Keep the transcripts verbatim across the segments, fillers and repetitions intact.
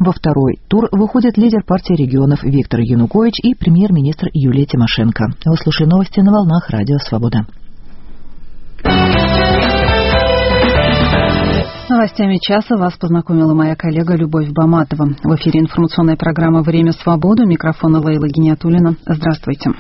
Во второй тур выходит лидер партии регионов Виктор Янукович и премьер-министр Юлия Тимошенко. Вы слушаете новости на волнах Радио Свобода. С новостями часа вас познакомила моя коллега Любовь Баматова. В эфире информационная программа «Время свободы». У микрофона Лейла Гиниатуллина. Здравствуйте.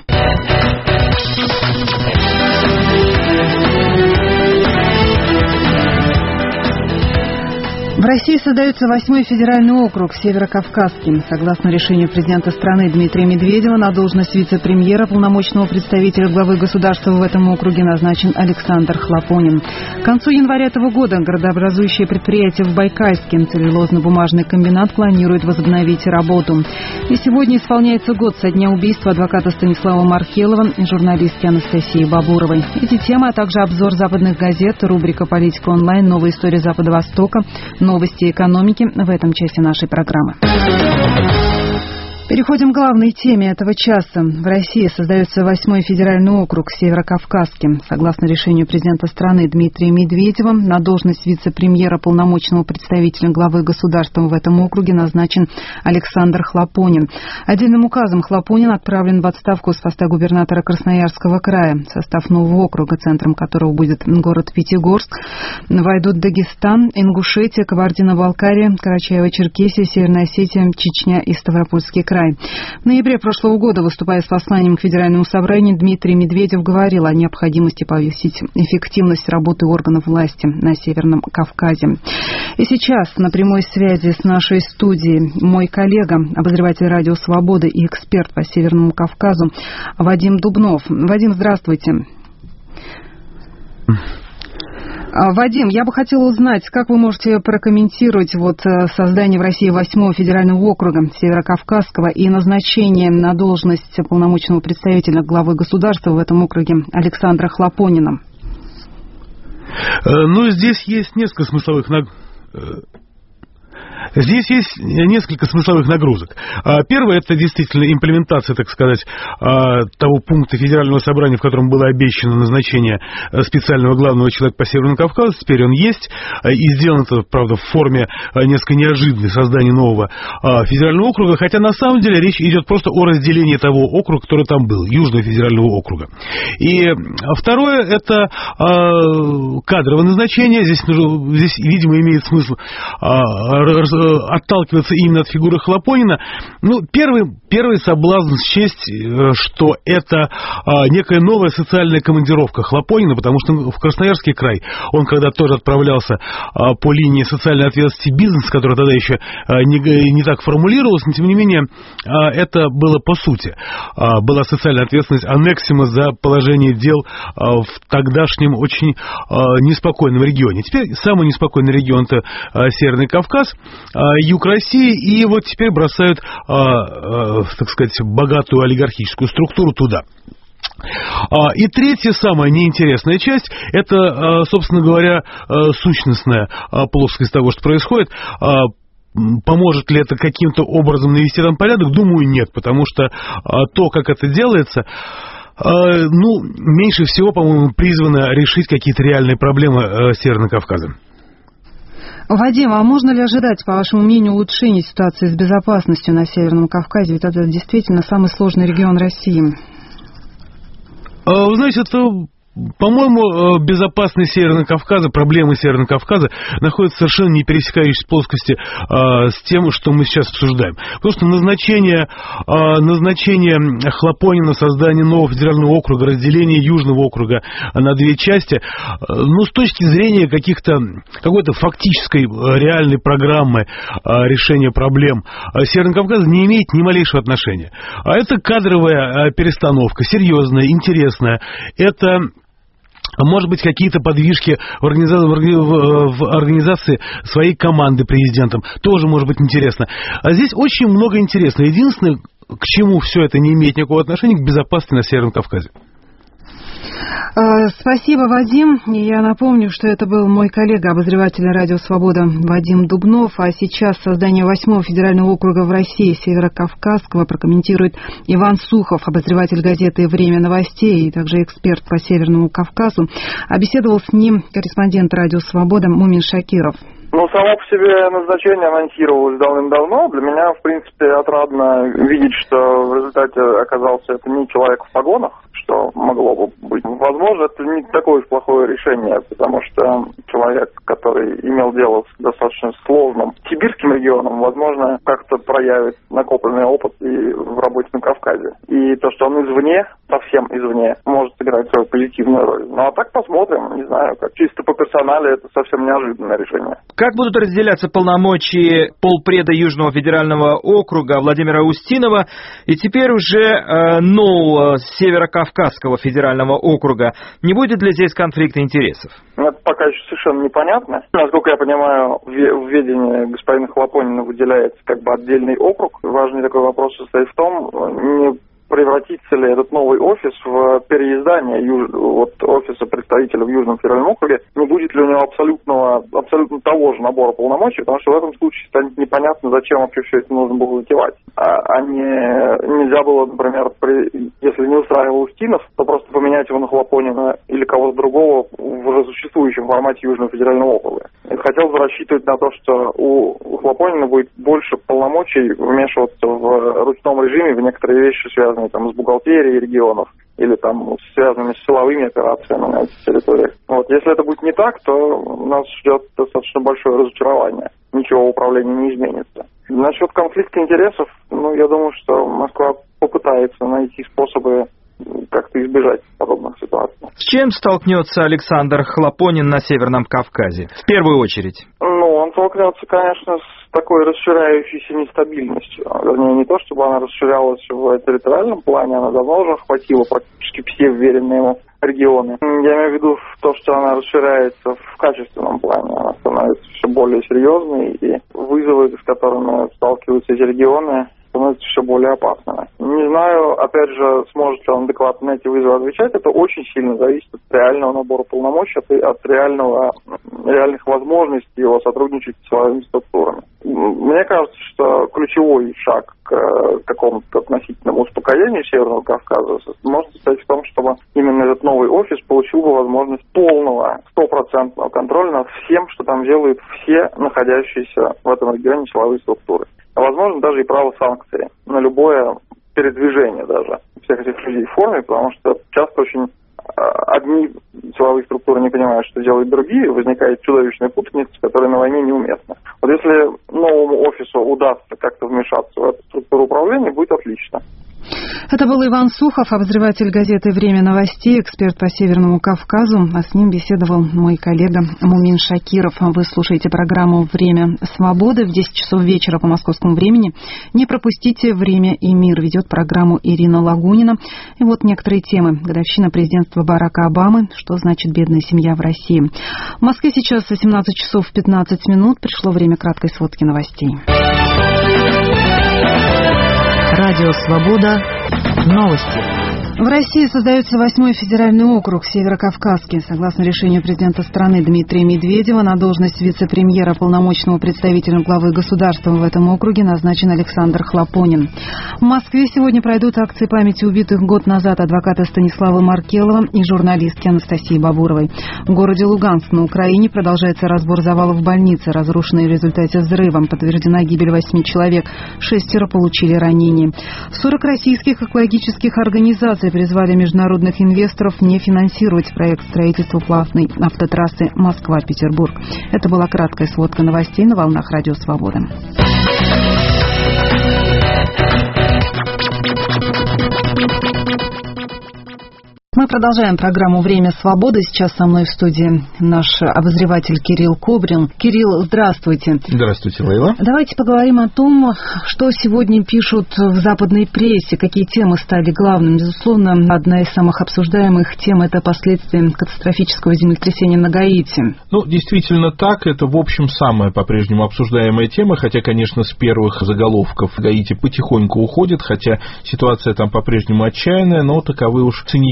В России создается восьмой федеральный округ Северокавказский. Согласно решению президента страны Дмитрия Медведева, на должность вице-премьера, полномочного представителя главы государства в этом округе назначен Александр Хлопонин. К концу января этого года городообразующее предприятие в Байкальске, целлюлозно-бумажный комбинат, планирует возобновить работу. И сегодня исполняется год со дня убийства адвоката Станислава Маркелова и журналистки Анастасии Бабуровой. Эти темы, а также обзор западных газет, рубрика «Политика онлайн», новая история Запада-Востока, новости экономики в этом части нашей программы. Переходим к главной теме этого часа. В России создается восьмой федеральный округ Северокавказский. Согласно решению президента страны Дмитрия Медведева, на должность вице-премьера, полномочного представителя главы государства в этом округе назначен Александр Хлопонин. Отдельным указом Хлопонин отправлен в отставку с поста губернатора Красноярского края. В состав нового округа, центром которого будет город Пятигорск, войдут Дагестан, Ингушетия, Кабардино-Балкария, Карачаево-Черкесия, Северная Осетия, Чечня и Ставропольский край. В ноябре прошлого года, выступая с посланием к Федеральному собранию, Дмитрий Медведев говорил о необходимости повысить эффективность работы органов власти на Северном Кавказе. И сейчас на прямой связи с нашей студией мой коллега, обозреватель Радио Свободы и эксперт по Северному Кавказу Вадим Дубнов. Вадим, здравствуйте. Вадим, я бы хотела узнать, как вы можете прокомментировать вот создание в России восьмого федерального округа Северокавказского и назначение на должность полномочного представителя главы государства в этом округе Александра Хлопонина? Ну, здесь есть несколько смысловых нагрузок. Здесь есть несколько смысловых нагрузок. Первое – это действительно имплементация, так сказать, того пункта Федерального собрания, в котором было обещано назначение специального главного человека по Северному Кавказу. Теперь он есть. И сделано это, правда, в форме несколько неожиданной создания нового федерального округа. Хотя, на самом деле, речь идет просто о разделении того округа, который там был, Южного федерального округа. И второе – это кадровое назначение. Здесь, здесь видимо, имеет смысл отталкиваться именно от фигуры Хлопонина. Ну, первый, первый соблазн счесть, что это а, некая новая социальная командировка Хлопонина, потому что в Красноярский край он когда тоже отправлялся а, по линии социальной ответственности бизнеса, которая тогда еще а, не, не так формулировалась, но тем не менее а, это было по сути. А, была социальная ответственность аннексима за положение дел а, в тогдашнем очень а, неспокойном регионе. Теперь самый неспокойный регион – это а, Северный Кавказ, юг России, и вот теперь бросают, так сказать, богатую олигархическую структуру туда. И третья, самая неинтересная часть, это, собственно говоря, сущностная плоскость того, что происходит. Поможет ли это каким-то образом навести там порядок? Думаю, нет, потому что то, как это делается, ну, меньше всего, по-моему, призвано решить какие-то реальные проблемы Северного Кавказа. Вадим, а можно ли ожидать, по вашему мнению, улучшения ситуации с безопасностью на Северном Кавказе? Ведь это действительно самый сложный регион России. Вы знаете, это... По-моему, безопасность Северного Кавказа, проблемы Северного Кавказа находятся совершенно не пересекающейся плоскости а, с тем, что мы сейчас обсуждаем. Потому что назначение, а, назначение Хлопонина, создание нового федерального округа, разделение Южного округа на две части, а, ну, с точки зрения каких-то, какой-то фактической реальной программы а, решения проблем Северного Кавказа не имеет ни малейшего отношения. А это кадровая а, перестановка, серьезная, интересная. Это... Может быть, какие-то подвижки в организации, в организации своей команды президентом. Тоже может быть интересно. А здесь очень много интересного. Единственное, к чему все это не имеет никакого отношения, к безопасности на Северном Кавказе. Спасибо, Вадим. Я напомню, что это был мой коллега, обозреватель Радио Свобода Вадим Дубнов. А сейчас создание восьмого федерального округа в России Северокавказского прокомментирует Иван Сухов, обозреватель газеты «Время новостей» и также эксперт по Северному Кавказу. А беседовал с ним корреспондент Радио Свобода Мумин Шакиров. Ну, само по себе назначение анонсировалось давным-давно. Для меня, в принципе, отрадно видеть, что в результате оказался это не человек в погонах, что могло бы быть. Возможно, это не такое уж плохое решение, потому что человек, который имел дело с достаточно сложным сибирским регионом, возможно, как-то проявит накопленный опыт и в работе на Кавказе. И то, что он извне, совсем извне, может играть свою позитивную роль. Ну, а так посмотрим, не знаю, как чисто по персонале это совсем неожиданное решение. Как будут разделяться полномочия полпреда Южного федерального округа Владимира Устинова и теперь уже э, нового Северокавказского федерального округа? Не будет ли здесь конфликта интересов? Это пока еще совершенно непонятно. Насколько я понимаю, в ведении господина Хлопонина выделяется как бы отдельный округ. Важный такой вопрос состоит в том, не превратится ли этот новый офис в переиздание юж... вот, офиса представителя в Южном федеральном округе, не будет ли у него абсолютного, абсолютно того же набора полномочий, потому что в этом случае станет непонятно, зачем вообще все это нужно было затевать. А, а не, нельзя было, например, при... если не устраивал Устинов, то просто поменять его на Хлопонина или кого-то другого в уже существующем формате Южного федерального округа. И хотелось бы рассчитывать на то, что у, у Хлопонина будет больше полномочий вмешиваться в ручном режиме в некоторые вещи, связанные там с бухгалтерией регионов или там связанными с силовыми операциями на этих территориях. Вот. Если это будет не так, то нас ждет достаточно большое разочарование. Ничего в управлении не изменится. Насчет конфликта интересов, ну, я думаю, что Москва попытается найти способы как-то избежать подобных ситуаций. С чем столкнется Александр Хлопонин на Северном Кавказе? В первую очередь. Ну, он столкнется, конечно, с такой расширяющейся нестабильностью. Вернее, не то, чтобы она расширялась в территориальном плане, она давно уже охватила практически все вверенные ему регионы. Я имею в виду то, что она расширяется в качественном плане. Она становится все более серьезной, и вызовы, с которыми сталкиваются эти регионы, становится все более опасными. Не знаю, опять же, сможет ли он адекватно на эти вызовы отвечать. Это очень сильно зависит от реального набора полномочий, от, от реального, реальных возможностей его сотрудничать с силовыми структурами. Мне кажется, что ключевой шаг к какому-то относительному успокоению Северного Кавказа может состоять в том, чтобы именно этот новый офис получил бы возможность полного, стопроцентного контроля над всем, что там делают все находящиеся в этом регионе силовые структуры. А возможно, даже и право санкций на любое передвижение даже всех этих людей в форме, потому что часто очень одни силовые структуры не понимают, что делают другие, возникает чудовищная путаница, которая на войне неуместна. Вот если новому офису удастся как-то вмешаться в эту структуру управления, будет отлично. Это был Иван Сухов, обозреватель газеты «Время новостей», эксперт по Северному Кавказу. А с ним беседовал мой коллега Мумин Шакиров. Вы слушаете программу «Время свободы» в десять часов вечера по московскому времени. Не пропустите «Время и мир». Ведет программу Ирина Лагунина. И вот некоторые темы. Годовщина президентства Барака Обамы. Что значит бедная семья в России? В Москве сейчас восемнадцать часов пятнадцать минут. Пришло время краткой сводки новостей. Радио «Свобода». Новости. В России создается восьмой федеральный округ Северокавказский. Согласно решению президента страны Дмитрия Медведева, на должность вице-премьера, полномочного представителя главы государства в этом округе назначен Александр Хлопонин. В Москве сегодня пройдут акции памяти убитых год назад адвоката Станислава Маркелова и журналистки Анастасии Бабуровой. В городе Луганск на Украине продолжается разбор завалов больницы, разрушенной в результате взрыва. Подтверждена гибель восьми человек, шестеро получили ранения. сорок российских экологических организаций призвали международных инвесторов не финансировать проект строительства платной автотрассы Москва-Петербург. Это была краткая сводка новостей на волнах Радио Свобода. Мы продолжаем программу «Время свободы». Сейчас со мной в студии наш обозреватель Кирилл Кобрин. Кирилл, здравствуйте. Здравствуйте, Лейла. Давайте поговорим о том, что сегодня пишут в западной прессе, какие темы стали главными. Безусловно, одна из самых обсуждаемых тем – это последствия катастрофического землетрясения на Гаити. Ну, действительно так. Это, в общем, самая по-прежнему обсуждаемая тема, хотя, конечно, с первых заголовков Гаити потихоньку уходит, хотя ситуация там по-прежнему отчаянная, но таковы уж циничные правила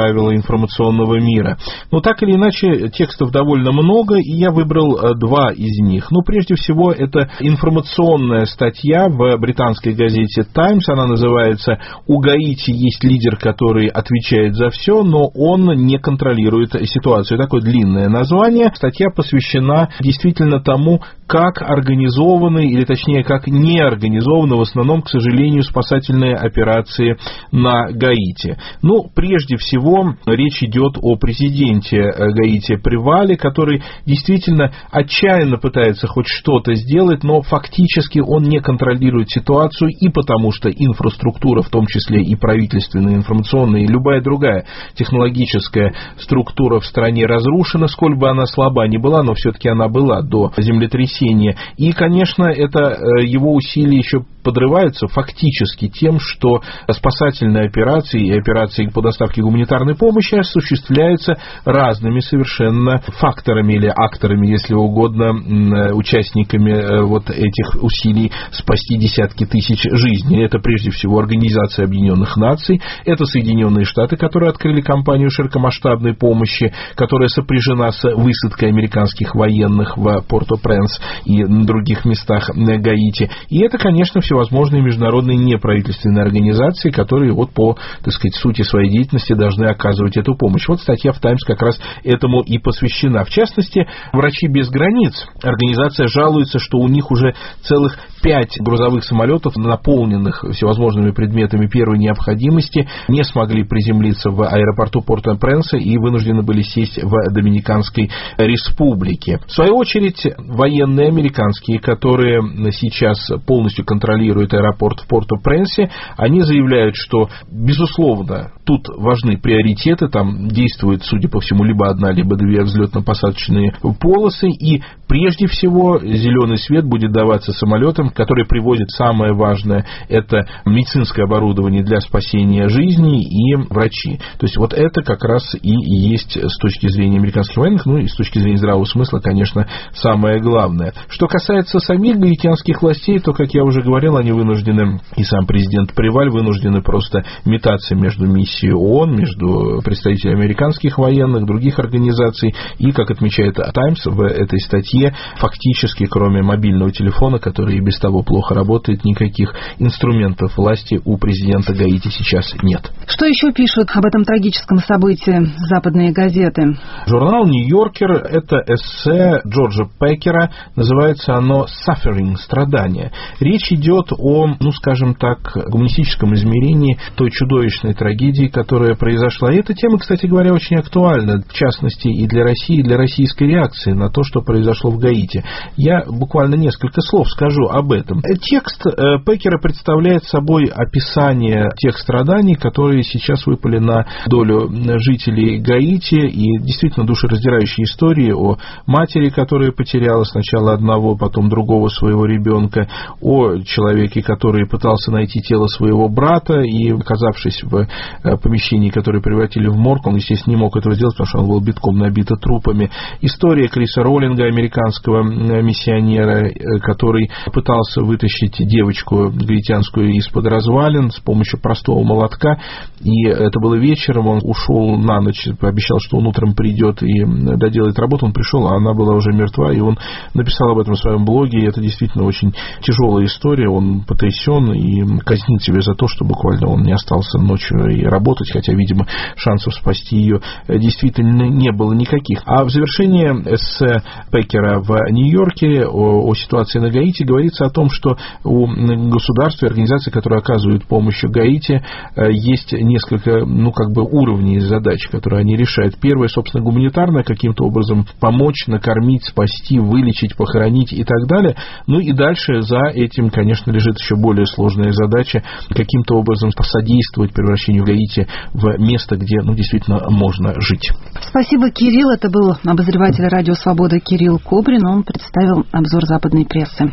правила информационного мира. Но так или иначе, текстов довольно много, и я выбрал два из них. Ну, прежде всего, это информационная статья в британской газете «Таймс». Она называется «У Гаити есть лидер, который отвечает за все, но он не контролирует ситуацию». Такое длинное название. Статья посвящена действительно тому, как организованы, или точнее, как не организованы в основном, к сожалению, спасательные операции на Гаити. Ну, прежде всего, речь идет о президенте Гаити Превале, который действительно отчаянно пытается хоть что-то сделать, но фактически он не контролирует ситуацию, и потому что инфраструктура, в том числе и правительственная, информационная, и любая другая технологическая структура в стране разрушена, сколь бы она слаба ни была, но все-таки она была до землетрясения. И, конечно, это его усилия еще подрываются фактически тем, что спасательные операции и операции по доставке гуманитарной помощи осуществляются разными совершенно факторами или акторами, если угодно, участниками вот этих усилий спасти десятки тысяч жизней. Это прежде всего Организация Объединенных Наций, это Соединенные Штаты, которые открыли кампанию широкомасштабной помощи, которая сопряжена с высадкой американских военных в Порто-Пренс и на других местах Гаити. И это, конечно, всевозможные международные неправительственные организации, которые вот по, так сказать, сути своей деятельности должны оказывать эту помощь. Вот статья в «Таймс» как раз этому и посвящена. В частности, «Врачи без границ», организация жалуется, что у них уже целых пять грузовых самолетов, наполненных всевозможными предметами первой необходимости, не смогли приземлиться в аэропорту Порто-Пренса и вынуждены были сесть в Доминиканской республике. В свою очередь, военные американские, которые сейчас полностью контролируют аэропорт в Порто-Пренсе, они заявляют, что, безусловно, тут важны приоритеты, там действует, судя по всему, либо одна, либо две взлетно-посадочные полосы, и прежде всего зеленый свет будет даваться самолетам, которые привозят самое важное, это медицинское оборудование для спасения жизней и врачи. То есть вот это как раз и есть с точки зрения американских военных, ну и с точки зрения здравого смысла, конечно, самое главное. Что касается самих гаитянских властей, то, как я уже говорил, они вынуждены, и сам президент Преваль вынуждены просто метаться между миссией ООН, между представителями американских военных, других организаций, и, как отмечает «Таймс» в этой статье, фактически, кроме мобильного телефона, который и без того плохо работает, никаких инструментов власти у президента Гаити сейчас нет. Что еще пишут об этом трагическом событии западные газеты? Журнал «Нью-Йоркер» — это эссе Джорджа Пекера, называется оно «Suffering» — «Страдания». Речь идет о, ну, скажем так, гуманистическом измерении той чудовищной трагедии, которая произошла. И эта тема, кстати говоря, очень актуальна, в частности, и для России, и для российской реакции на то, что произошло в Гаити. Я буквально несколько слов скажу об этом. Текст Пекера представляет собой описание тех страданий, которые сейчас выпали на долю жителей Гаити, и действительно душераздирающие истории о матери, которая потеряла сначала одного, потом другого своего ребенка, о человеке, который пытался найти тело своего брата, и, оказавшись в помещении, которое превратили в морг, он, естественно, не мог этого сделать, потому что он был битком набит трупами. История Криса Роллинга, американского миссионера, который пытался вытащить девочку гаитянскую из-под развалин с помощью простого молотка, и это было вечером, он ушел на ночь, пообещал, что он утром придет и доделает работу, он пришел, а она была уже мертва, и он написал об этом в своем блоге, и это действительно очень тяжелая история, он потрясен и казнит себя за то, что буквально он не остался ночью и работать, хотя, видимо, шансов спасти ее действительно не было никаких. А в завершении эссе Пекера в Нью-Йорке о, о ситуации на Гаити говорится о том, что у государств и организаций, которые оказывают помощь Гаити, есть несколько, ну, как бы уровней задач, которые они решают. Первое, собственно, гуманитарное, каким-то образом помочь, накормить, спасти, вылечить, похоронить и так далее. Ну и дальше за этим, конечно, лежит еще более сложная задача каким-то образом посодействовать превращению Гаити в место, где, ну, действительно можно жить. Спасибо, Кирилл. Это был обозреватель «Радио Свобода» Кирилл Кобрин. Он представил обзор западной прессы.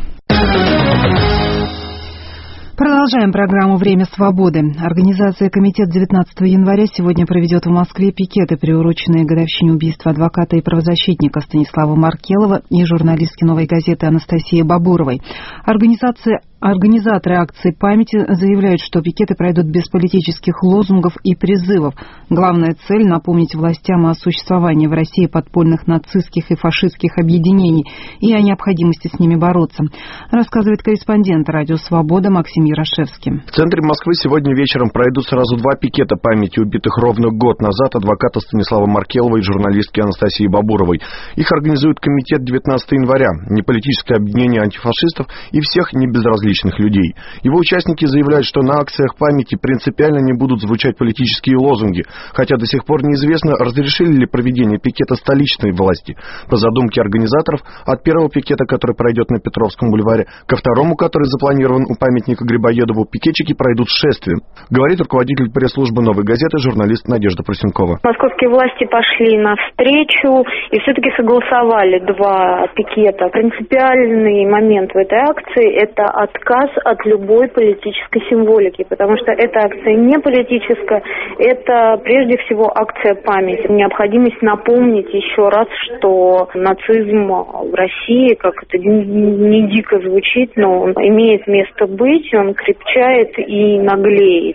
Продолжаем программу «Время свободы». Организация «Комитет» девятнадцатого января сегодня проведет в Москве пикеты, приуроченные к годовщине убийства адвоката и правозащитника Станислава Маркелова и журналистки «Новой газеты» Анастасии Бабуровой. Организация Организаторы акции памяти заявляют, что пикеты пройдут без политических лозунгов и призывов. Главная цель – напомнить властям о существовании в России подпольных нацистских и фашистских объединений и о необходимости с ними бороться, рассказывает корреспондент «Радио Свобода» Максим Ярошевский. В центре Москвы сегодня вечером пройдут сразу два пикета памяти убитых ровно год назад адвоката Станислава Маркелова и журналистки Анастасии Бабуровой. Их организует комитет девятнадцатого января, неполитическое объединение антифашистов и всех небезразличных людей. Его участники заявляют, что на акциях памяти принципиально не будут звучать политические лозунги, хотя до сих пор неизвестно, разрешили ли проведение пикета столичной власти. По задумке организаторов, от первого пикета, который пройдет на Петровском бульваре, ко второму, который запланирован у памятника Грибоедову, пикетчики пройдут шествием, говорит руководитель пресс-службы «Новой газеты» журналист Надежда Просенкова. Московские власти пошли навстречу и все-таки согласовали два пикета. Принципиальный момент в этой акции – это отказ от любой политической символики, потому что эта акция не политическая, это прежде всего акция памяти. Необходимость напомнить еще раз, что нацизм в России, как это не дико звучит, но он имеет место быть, он крепчает и наглеет.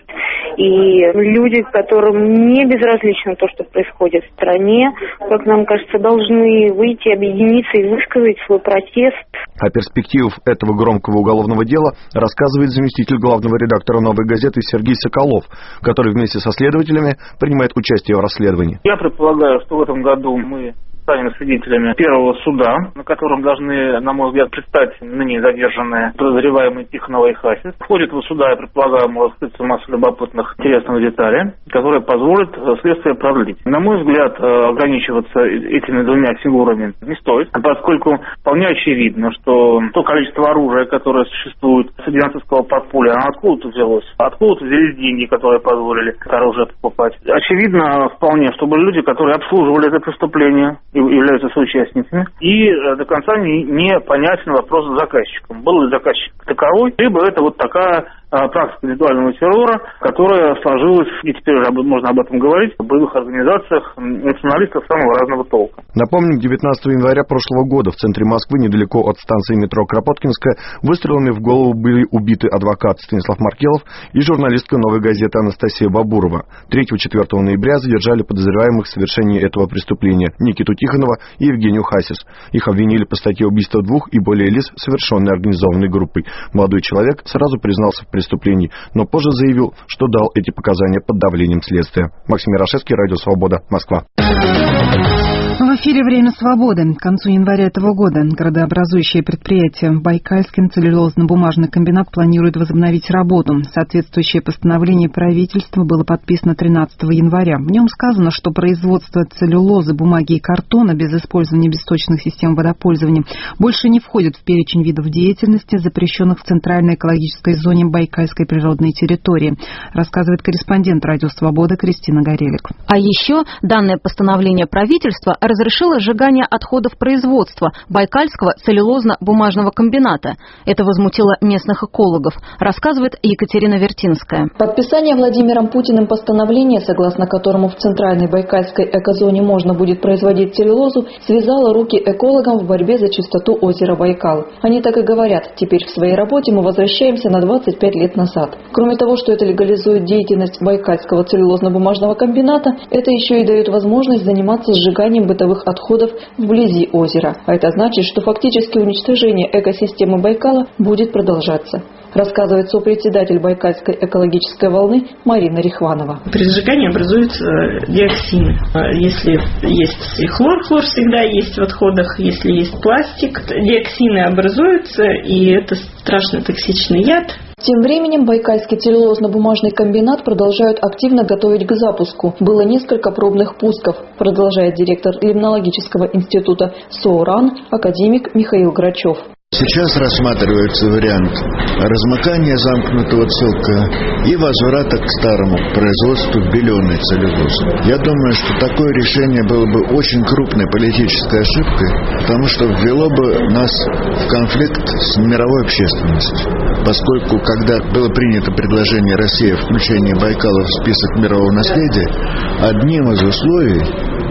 И люди, которым не безразлично то, что происходит в стране, как нам кажется, должны выйти, объединиться и высказать свой протест. О перспективах этого громкого уголовного дела рассказывает заместитель главного редактора «Новой газеты» Сергей Соколов, который вместе со следователями принимает участие в расследовании. Я предполагаю, что в этом году мы станем свидетелями первого суда, на котором должны, на мой взгляд, предстать ныне задержанные подозреваемые Тихонова и Хасис. В ходе этого суда, я предполагаю, может раскрыться масса любопытных, интересных деталей, которые позволят следствие продлить. На мой взгляд, ограничиваться этими двумя фигурами не стоит, поскольку вполне очевидно, что то количество оружия, которое существует среди нацистского подполья, оно откуда-то взялось, откуда-то взялись деньги, которые позволили это оружие покупать. Очевидно вполне, что были люди, которые обслуживали это преступление, являются соучастниками, и до конца не, не понятен вопрос с заказчиком. Был ли заказчик таковой, либо это вот такая а, практика индивидуального террора, которая сложилась, и теперь уже можно об этом говорить, в боевых организациях националистов самого разного толка. Напомним, девятнадцатого января прошлого года в центре Москвы, недалеко от станции метро Кропоткинская, выстрелами в голову были убиты адвокат Станислав Маркелов и журналистка «Новой газеты» Анастасия Бабурова. третьего-четвёртого ноября задержали подозреваемых в совершении этого преступления Никиту Тихонова и Евгению Хасис. Их обвинили по статье убийства двух и более лиц, совершенной организованной группой. Молодой человек сразу признался в преступлении, но позже заявил, что дал эти показания под давлением следствия. Максим Ярошевский, Радио Свобода, Москва. В эфире «Время свободы». К концу января этого года градообразующее предприятие Байкальский целлюлозно-бумажный комбинат планирует возобновить работу. Соответствующее постановление правительства было подписано тринадцатого января. В нем сказано, что производство целлюлозы, бумаги и картона без использования бесточных систем водопользования больше не входит в перечень видов деятельности, запрещенных в центральной экологической зоне Байкальской природной территории, рассказывает корреспондент «Радио Свобода» Кристина Горелик. А еще данное постановление правительства разрешила сжигание отходов производства Байкальского целлюлозно-бумажного комбината. Это возмутило местных экологов, рассказывает Екатерина Вертинская. Подписание Владимиром Путиным постановления, согласно которому в центральной Байкальской экозоне можно будет производить целлюлозу, связало руки экологам в борьбе за чистоту озера Байкал. Они так и говорят: теперь в своей работе мы возвращаемся на двадцать пять лет назад. Кроме того, что это легализует деятельность Байкальского целлюлозно-бумажного комбината, это еще и дает возможность заниматься сжиганием бытовых отходов вблизи озера. А это значит, что фактически уничтожение экосистемы Байкала будет продолжаться, рассказывает сопредседатель Байкальской экологической волны Марина Рихванова. При сжигании образуются диоксины. Если есть хлор, хлор всегда есть в отходах. Если есть пластик, диоксины образуются, и это страшно токсичный яд. Тем временем Байкальский целлюлозно-бумажный комбинат продолжают активно готовить к запуску. Было несколько пробных пусков, продолжает директор Лимнологического института СОУРАН академик Михаил Грачев. Сейчас рассматривается вариант размыкания замкнутого цилка и возврата к старому производству беленой целлюлозы. Я думаю, что такое решение было бы очень крупной политической ошибкой, потому что ввело бы нас в конфликт с мировой общественностью. Поскольку, когда было принято предложение России о включении Байкала в список мирового наследия, одним из условий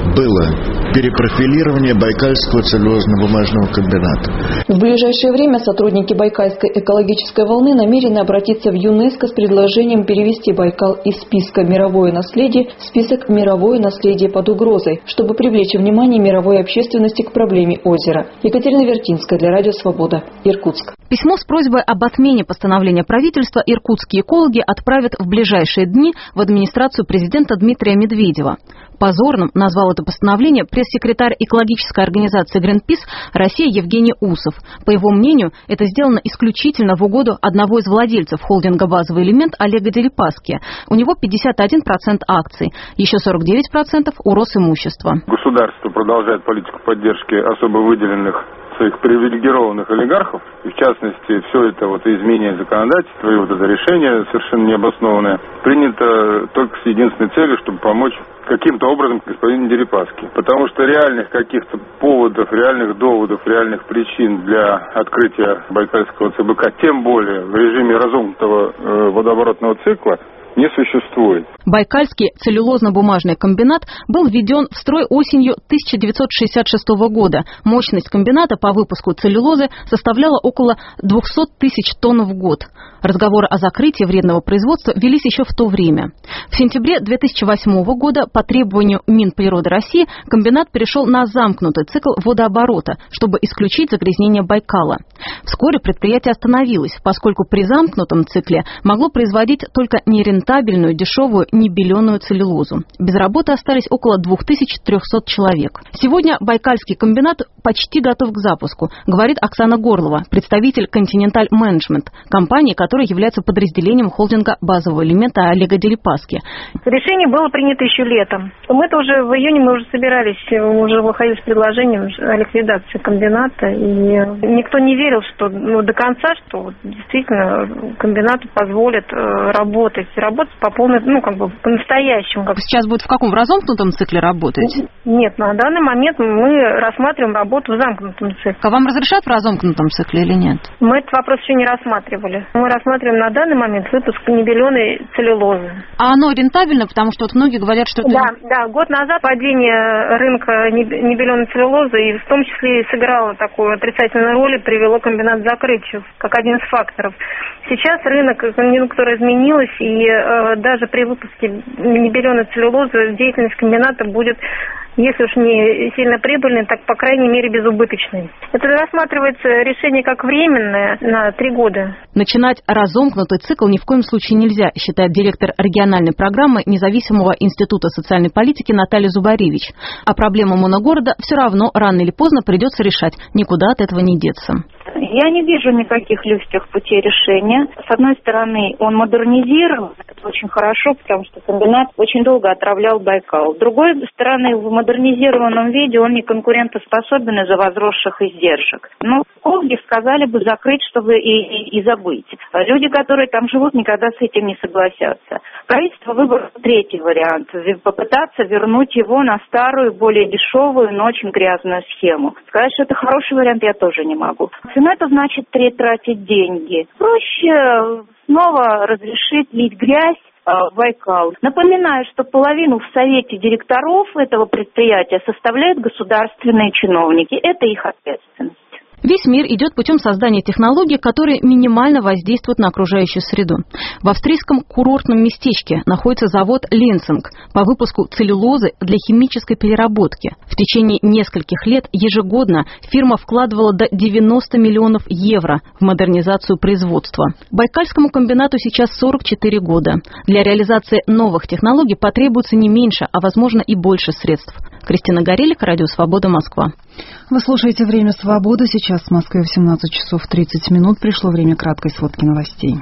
было перепрофилирование Байкальского целлюлозно-бумажного комбината. В ближайшее время сотрудники Байкальской экологической волны намерены обратиться в ЮНЕСКО с предложением перевести Байкал из списка «Мировое наследие» в список «Мировое наследие под угрозой», чтобы привлечь внимание мировой общественности к проблеме озера. Екатерина Вертинская для Радио Свобода, Иркутск. Письмо с просьбой об отмене постановления правительства иркутские экологи отправят в ближайшие дни в администрацию президента Дмитрия Медведева. Позорным назвал это постановление пресс-секретарь экологической организации Greenpeace России Евгений Усов. По его мнению, это сделано исключительно в угоду одного из владельцев холдинга «Базовый элемент» Олега Дерипаски. У него пятьдесят один процент акций, еще сорок девять процентов у Росимущества. Государство продолжает политику поддержки особо выделенных своих привилегированных олигархов, и в частности все это вот изменение законодательства и вот это решение совершенно необоснованное принято только с единственной целью, чтобы помочь каким-то образом господину Дерипаске. Потому что реальных каких-то поводов, реальных доводов, реальных причин для открытия Байкальского ЦБК, тем более в режиме разомкнутого э, водооборотного цикла, не существует. Байкальский целлюлозно-бумажный комбинат был введен в строй осенью тысяча девятьсот шестьдесят шестого года. Мощность комбината по выпуску целлюлозы составляла около двести тысяч тонн в год. Разговоры о закрытии вредного производства велись еще в то время. В сентябре две тысячи восьмого года по требованию Минприроды России комбинат перешел на замкнутый цикл водооборота, чтобы исключить загрязнение Байкала. Вскоре предприятие остановилось, поскольку при замкнутом цикле могло производить только нерентабельную, дешевую, небеленую целлюлозу. Без работы остались около две тысячи триста человек. Сегодня Байкальский комбинат почти готов к запуску, говорит Оксана Горлова, представитель Continental Management, компании, которая является подразделением холдинга «Базового элемента» Олега Дерипаски. Решение было принято еще летом. Мы-то уже в июне мы уже собирались, уже выходили с предложением о ликвидации комбината, и никто не верил, что ну, до конца, что действительно комбинату позволят э, работать, работать по полной, ну как бы по-настоящему. Как... Сейчас будет в каком? В разомкнутом цикле работать? Нет, на данный момент мы рассматриваем работу в замкнутом цикле. А вам разрешают в разомкнутом цикле или нет? Мы этот вопрос еще не рассматривали. Мы рассматриваем на данный момент выпуск небеленой целлюлозы. А оно рентабельно, потому что вот многие говорят, что это... Да, да, год назад падение рынка небеленой целлюлозы и в том числе и сыграло такую отрицательную роль и привело комбинат к закрытию, как один из факторов. Сейчас рынок конъюнктура изменилась, и э, даже при выпуске небеленой целлюлозы деятельность комбината будет, если уж не сильно прибыльной, так по крайней мере безубыточной. Это рассматривается решение как временное на три года. Начинать разомкнутый цикл ни в коем случае нельзя, считает директор региональной программы Независимого института социальной политики Наталья Зубаревич. А проблему моногорода все равно рано или поздно придется решать. Никуда от этого не деться. Я не вижу никаких легких путей решения. С одной стороны, он модернизирован, это очень хорошо, потому что комбинат очень долго отравлял Байкал. С другой стороны, в модернизированном виде он не конкурентоспособен из-за возросших издержек. Но экологи сказали бы закрыть, чтобы и, и, и забыть. А люди, которые там живут, никогда с этим не согласятся. Правительство выбрало третий вариант. Попытаться вернуть его на старую, более дешевую, но очень грязную схему. Сказать, что это хороший вариант, я тоже не могу. Цена это значит тратить деньги. Проще снова разрешить лить грязь в Байкал. Напоминаю, что половину в совете директоров этого предприятия составляют государственные чиновники. Это их ответственность. Весь мир идет путем создания технологий, которые минимально воздействуют на окружающую среду. В австрийском курортном местечке находится завод «Ленсинг» по выпуску целлюлозы для химической переработки. В течение нескольких лет ежегодно фирма вкладывала до девяноста миллионов евро в модернизацию производства. Байкальскому комбинату сейчас сорок четыре года. Для реализации новых технологий потребуется не меньше, а возможно и больше средств. Кристина Горелик, Радио Свобода, Москва. Вы слушаете «Время свободы». Сейчас в Москве восемнадцать часов тридцать минут. Пришло время краткой сводки новостей.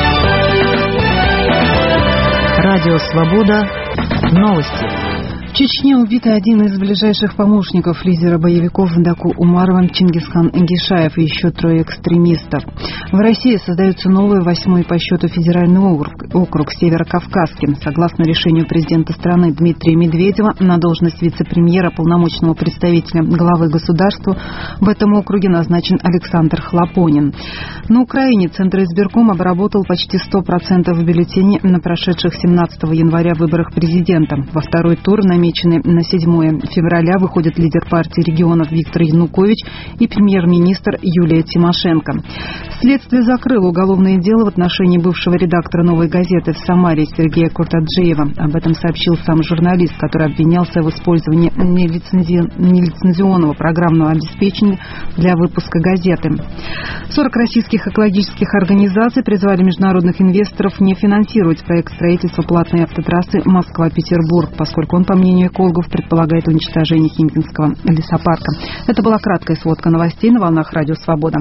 Радио Свобода. Новости. В Чечне убит один из ближайших помощников лидера боевиков Даку Умарова Чингисхан Ингишаев и еще трое экстремистов. В России создается новый восьмой по счету федеральный округ, округ Северокавказский. Согласно решению президента страны Дмитрия Медведева, на должность вице-премьера, полномочного представителя главы государства в этом округе назначен Александр Хлопонин. На Украине Центр избирком обработал почти сто процентов бюллетеней на прошедших семнадцатого января выборах президента. Во второй тур намечен намечены на седьмое февраля, выходят лидер партии регионов Виктор Янукович и премьер-министр Юлия Тимошенко. Следствие закрыло уголовное дело в отношении бывшего редактора «Новой газеты» в Самаре Сергея Куртаджиева. Об этом сообщил сам журналист, который обвинялся в использовании нелицензи... нелицензионного программного обеспечения для выпуска газеты. сорок российских экологических организаций призвали международных инвесторов не финансировать проект строительства платной автотрассы Москва-Петербург, поскольку он, по мнению экологов, предполагает уничтожение Химкинского лесопарка. Это была краткая сводка новостей на волнах Радио Свобода.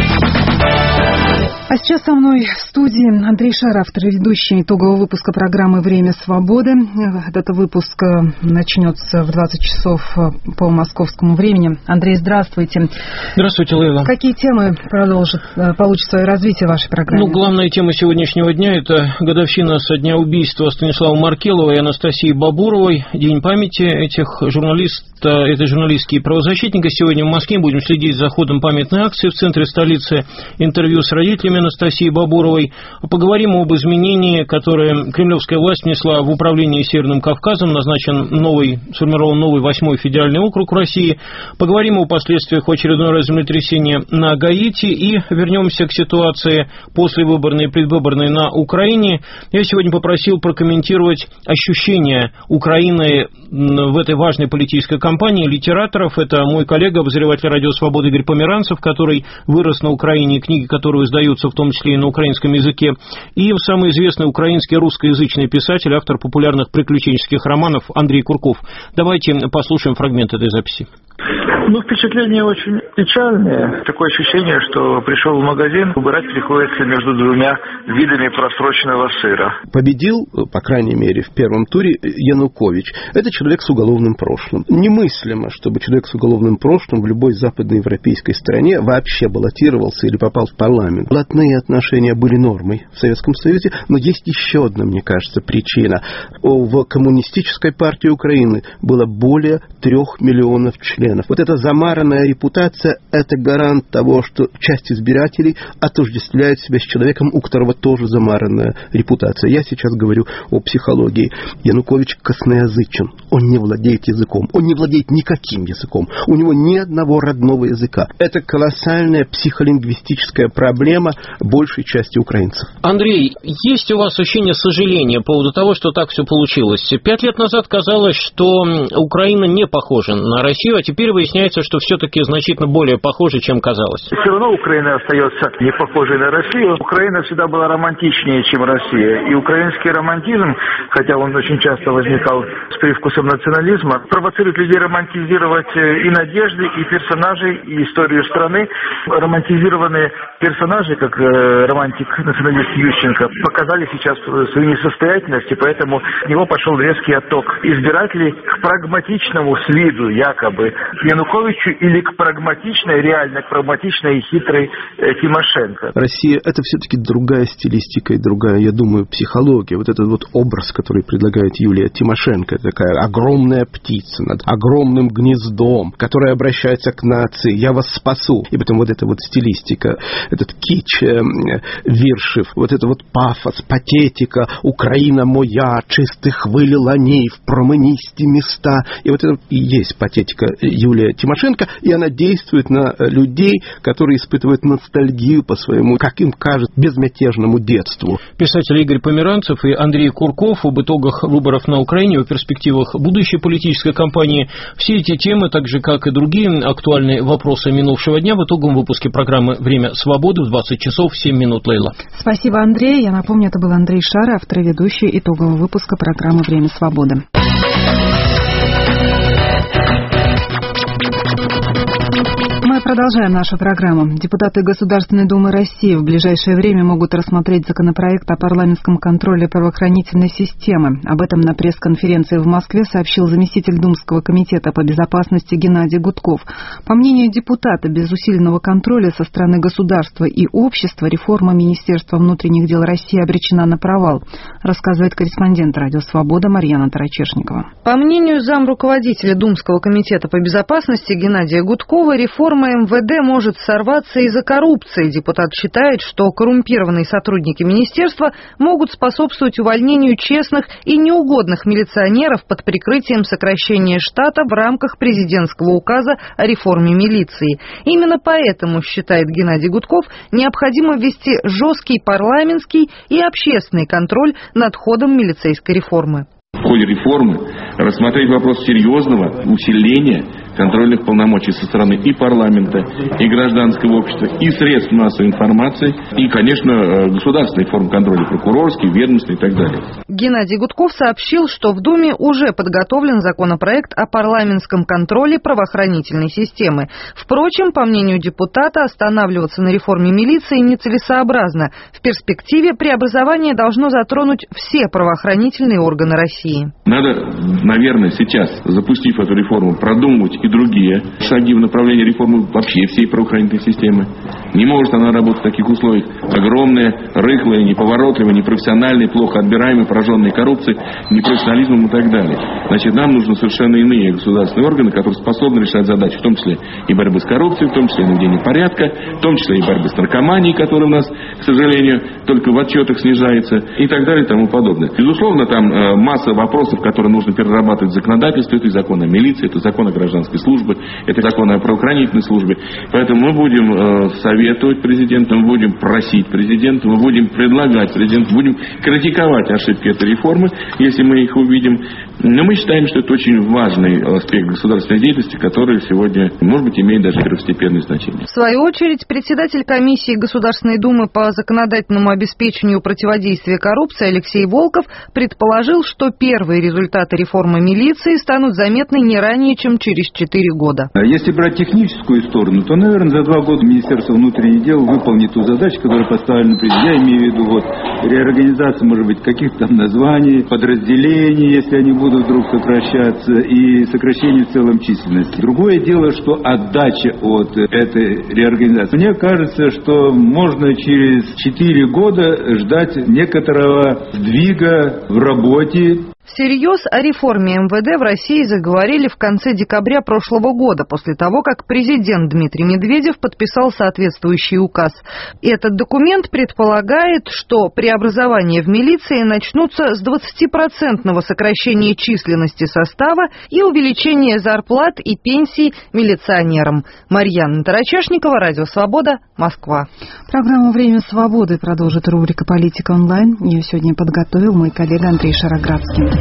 А сейчас со мной в студии Андрей Шар, автор и ведущий итогового выпуска программы «Время свободы». Этот выпуск начнется в двадцать часов по московскому времени. Андрей, здравствуйте. Здравствуйте, Лейла. Какие темы продолжат, получат свое развитие в вашей программе? Ну, главная тема сегодняшнего дня – это годовщина со дня убийства Станислава Маркелова и Анастасии Бабуровой. День памяти этих журналистов, это журналистские правозащитники. Сегодня в Москве будем следить за ходом памятной акции в центре столицы. Интервью с родителями Анастасии Бабуровой. Поговорим об изменении, которое кремлевская власть внесла в управление Северным Кавказом. Назначен новый, сформирован новый восьмой федеральный округ в России. Поговорим о последствиях очередного землетрясения на Гаити и вернемся к ситуации послевыборной и предвыборной на Украине. Я сегодня попросил прокомментировать ощущения Украины в этой важной политической кампании литераторов. Это мой коллега, обозреватель Радио Свобода Игорь Померанцев, который вырос на Украине, книги которого издаются в том числе и на украинском языке, и самый известный украинский русскоязычный писатель, автор популярных приключенческих романов Андрей Курков. Давайте послушаем фрагмент этой записи. Ну, впечатление очень печальное. Такое ощущение, что пришел в магазин, выбирать приходится между двумя видами просроченного сыра. Победил, по крайней мере, в первом туре Янукович. Это человек с уголовным прошлым. Немыслимо, чтобы человек с уголовным прошлым в любой западноевропейской стране вообще баллотировался или попал в парламент. Блатные отношения были нормой в Советском Союзе, но есть еще одна, мне кажется, причина. В Коммунистической партии Украины было более трех миллионов членов. Вот эта замаранная репутация – это гарант того, что часть избирателей отождествляет себя с человеком, у которого тоже замаранная репутация. Я сейчас говорю о психологии. Янукович косноязычен. Он не владеет языком. Он не владеет никаким языком. У него ни одного родного языка. Это колоссальная психолингвистическая проблема большей части украинцев. Андрей, есть у вас ощущение сожаления по поводу того, что так все получилось? Пять лет назад казалось, что Украина не похожа на Россию, а теперь выясняется, что все-таки значительно более похожа, чем казалось. Все равно Украина остается не похожей на Россию. Украина всегда была романтичнее, чем Россия. И украинский романтизм, хотя он очень часто возникал с привкусом национализма, провоцирует людей романтизировать и надежды, и персонажей, и историю страны. Романтизированные персонажи, как романтик-националист Ющенко, показали сейчас свою несостоятельность, и поэтому от него пошел резкий отток избирателей к прагматичному с виду, якобы, Януковичу или к прагматичной, реально к прагматичной и хитрой э, Тимошенко. Россия – это все-таки другая стилистика и другая, я думаю, психология. Вот этот вот образ, который предлагает Юлия Тимошенко, такая огромная птица над огромным гнездом, которая обращается к нации «я вас спасу». И потом вот эта вот стилистика, этот кич э, Виршев, вот это вот пафос, патетика, «Украина моя, чистых хвили ланів, променисті места». И вот это и есть патетика Юлия Тимошенко, и она действует на людей, которые испытывают ностальгию по своему, как им кажется, безмятежному детству. Писатели Игорь Померанцев и Андрей Курков об итогах выборов на Украине, о перспективах будущей политической кампании. Все эти темы, так же как и другие актуальные вопросы минувшего дня, в итоговом выпуске программы «Время свободы» в двадцать часов семь минут, Лейла. Спасибо, Андрей. Я напомню, это был Андрей Шар, автор и ведущий итогового выпуска программы «Время свободы». Мы продолжаем нашу программу. Депутаты Государственной Думы России в ближайшее время могут рассмотреть законопроект о парламентском контроле правоохранительной системы. Об этом на пресс-конференции в Москве сообщил заместитель Думского комитета по безопасности Геннадий Гудков. По мнению депутата, без усиленного контроля со стороны государства и общества реформа Министерства внутренних дел России обречена на провал, рассказывает корреспондент Радио Свобода Марьяна Тарачешникова. По мнению замруководителя Думского комитета по безопасности Геннадия Гудкова, реформа эм вэ дэ может сорваться из-за коррупции. Депутат считает, что коррумпированные сотрудники министерства могут способствовать увольнению честных и неугодных милиционеров под прикрытием сокращения штата в рамках президентского указа о реформе милиции. Именно поэтому, считает Геннадий Гудков, необходимо ввести жесткий парламентский и общественный контроль над ходом милицейской реформы. В ходе реформы рассмотреть вопрос серьезного усиления контрольных полномочий со стороны и парламента, и гражданского общества, и средств массовой информации, и, конечно, государственной формы контроля, прокурорский, ведомственный и так далее. Геннадий Гудков сообщил, что в Думе уже подготовлен законопроект о парламентском контроле правоохранительной системы. Впрочем, по мнению депутата, останавливаться на реформе милиции нецелесообразно. В перспективе преобразование должно затронуть все правоохранительные органы России. Надо, наверное, сейчас, запустив эту реформу, продумывать и другие шаги в направлении реформы вообще всей правоохранительной системы. Не может она работать в таких условиях. Огромная, рыхлая, неповоротливая, непрофессиональная, плохо отбираемая, пораженная коррупцией, непрофессионализмом и так далее. Значит, нам нужны совершенно иные государственные органы, которые способны решать задачи, в том числе и борьбы с коррупцией, в том числе и наведение порядка, в том числе и борьбы с наркоманией, которая у нас, к сожалению, только в отчетах снижается, и так далее и тому подобное. Безусловно, там э, масса вопросов, которые нужно перерабатывать в законодательстве. Это и закон о милиции, это закон о гражданской службе, это закон о правоохранительной службе. Поэтому мы будем э, советовать президенту, мы будем просить президента, мы будем предлагать президенту, будем критиковать ошибки этой реформы, если мы их увидим. Но мы считаем, что это очень важный аспект государственной деятельности, который сегодня, может быть, имеет даже первостепенное значение. В свою очередь, председатель комиссии Государственной Думы по законодательному обеспечению противодействия коррупции Алексей Волков предположил, что первые результаты реформы милиции станут заметны не ранее, чем через четыре года. Если брать техническую сторону, то, наверное, за два года Министерство внутренних дел выполнит ту задачу, которая поставлена перед. Я имею в виду вот реорганизацию, может быть, каких-то там названий, подразделений, если они будут вдруг сокращаться, и сокращение в целом численности. Другое дело, что отдача от этой реорганизации. Мне кажется, что можно через четыре года ждать некоторого сдвига в работе. Всерьез о реформе эм вэ дэ в России заговорили в конце декабря прошлого года, после того, как президент Дмитрий Медведев подписал соответствующий указ. Этот документ предполагает, что преобразования в милиции начнутся с двадцатипроцентного сокращения численности состава и увеличения зарплат и пенсий милиционерам. Марьяна Тарачешникова, Радио Свобода, Москва. Программу «Время свободы» продолжит рубрика «Политика онлайн». Ее сегодня подготовил мой коллега Андрей Шароградский.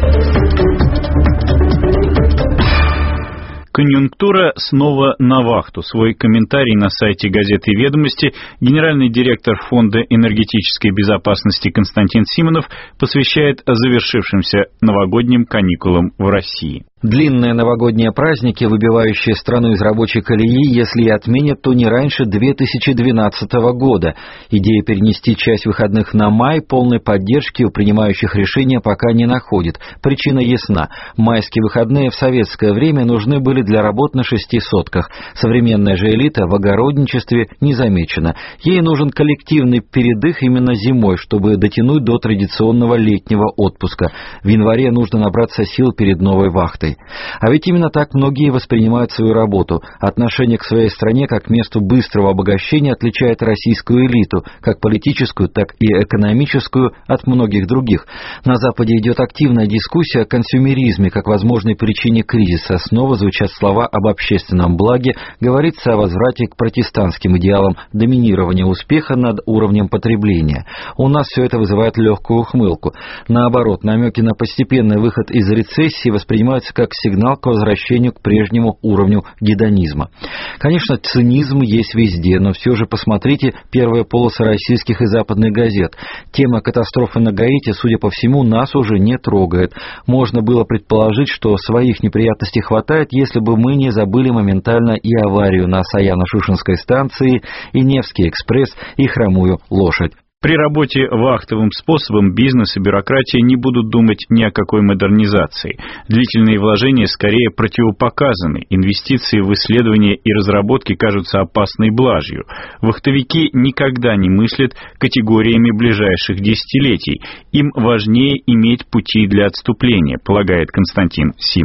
Конъюнктура снова на вахту. Свой комментарий на сайте газеты «Ведомости» генеральный директор Фонда энергетической безопасности Константин Симонов посвящает завершившимся новогодним каникулам в России. Длинные новогодние праздники, выбивающие страну из рабочей колеи, если и отменят, то не раньше две тысячи двенадцатого года. Идея перенести часть выходных на май полной поддержки у принимающих решения пока не находит. Причина ясна. Майские выходные в советское время нужны были для работ на шести сотках. Современная же элита в огородничестве не замечена. Ей нужен коллективный передых именно зимой, чтобы дотянуть до традиционного летнего отпуска. В январе нужно набраться сил перед новой вахтой. А ведь именно так многие воспринимают свою работу. Отношение к своей стране как к месту быстрого обогащения отличает российскую элиту, как политическую, так и экономическую, от многих других. На Западе идет активная дискуссия о консюмеризме как возможной причине кризиса. Снова звучат слова об общественном благе, говорится о возврате к протестантским идеалам доминирования успеха над уровнем потребления. У нас все это вызывает легкую ухмылку. Наоборот, намеки на постепенный выход из рецессии воспринимаются как сигнал к возвращению к прежнему уровню гедонизма. Конечно, цинизм есть везде, но все же посмотрите первые полосы российских и западных газет. Тема катастрофы на Гаити, судя по всему, нас уже не трогает. Можно было предположить, что своих неприятностей хватает, если бы мы не забыли моментально и аварию на Саяно-Шушенской станции, и Невский экспресс, и хромую лошадь. При работе вахтовым способом бизнес и бюрократия не будут думать ни о какой модернизации. Длительные вложения скорее противопоказаны. Инвестиции в исследования и разработки кажутся опасной блажью. Вахтовики никогда не мыслят категориями ближайших десятилетий. Им важнее иметь пути для отступления, полагает Константин Симонов.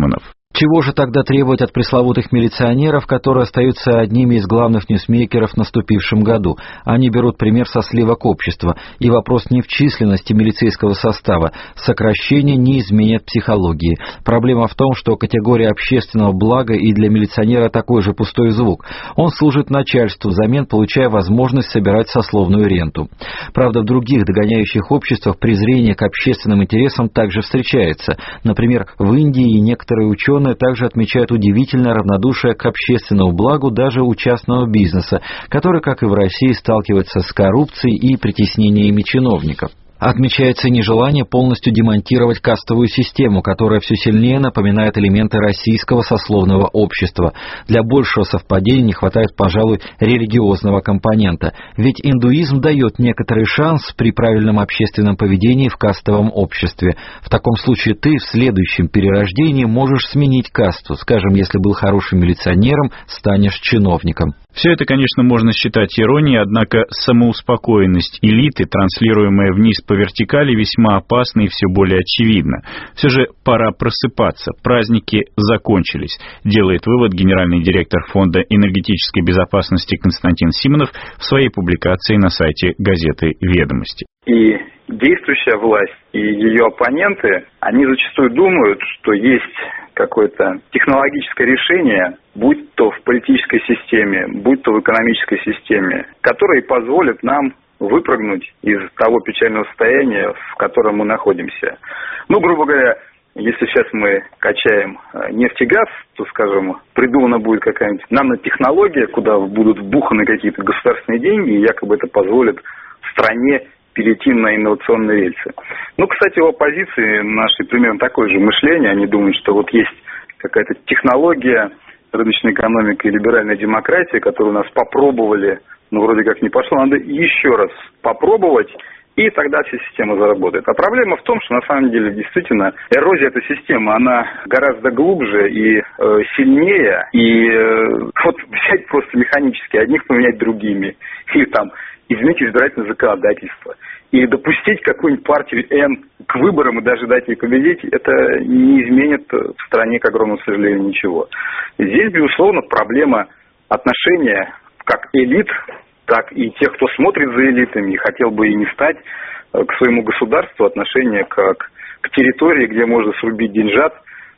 Чего же тогда требовать от пресловутых милиционеров, которые остаются одними из главных ньюсмейкеров в наступившем году? Они берут пример со сливок общества. И вопрос не в численности милицейского состава. Сокращение не изменит психологии. Проблема в том, что категория общественного блага и для милиционера такой же пустой звук. Он служит начальству, взамен получая возможность собирать сословную ренту. Правда, в других догоняющих обществах презрение к общественным интересам также встречается. Например, в Индии и некоторые ученые также отмечают удивительное равнодушие к общественному благу даже у частного бизнеса, который, как и в России, сталкивается с коррупцией и притеснениями чиновников. Отмечается нежелание полностью демонтировать кастовую систему, которая все сильнее напоминает элементы российского сословного общества. Для большего совпадения не хватает, пожалуй, религиозного компонента. Ведь индуизм дает некоторый шанс при правильном общественном поведении в кастовом обществе. В таком случае ты в следующем перерождении можешь сменить касту. Скажем, если был хорошим милиционером, станешь чиновником. Все это, конечно, можно считать иронией, однако самоуспокоенность элиты, транслируемая вниз по вертикали, весьма опасна и все более очевидна. Все же пора просыпаться, праздники закончились, делает вывод генеральный директор Фонда энергетической безопасности Константин Симонов в своей публикации на сайте газеты «Ведомости». И действующая власть, и ее оппоненты, они зачастую думают, что есть какое-то технологическое решение, будь то в политической системе, будь то в экономической системе, которое позволит нам выпрыгнуть из того печального состояния, в котором мы находимся. Ну, грубо говоря, если сейчас мы качаем нефть и газ, то, скажем, придумана будет какая-нибудь нанотехнология, куда будут вбуханы какие-то государственные деньги, и якобы это позволит стране перейти на инновационные рельсы. Ну, кстати, у оппозиции нашей примерно такое же мышление. Они думают, что вот есть какая-то технология, рыночная экономика и либеральная демократия, которую у нас попробовали, но вроде как не пошло. Надо еще раз попробовать, и тогда вся система заработает. А проблема в том, что на самом деле действительно эрозия этой системы, она гораздо глубже и э, сильнее. И э, вот взять просто механически одних поменять другими. Или там изменить избирательное законодательство. Или допустить какую-нибудь партию N к выборам и даже дать ей победить, это не изменит в стране, к огромному сожалению, ничего. Здесь, безусловно, проблема отношения как элит, так и тех, кто смотрит за элитами и хотел бы и не стать, к своему государству, отношение как к территории, где можно срубить деньжат,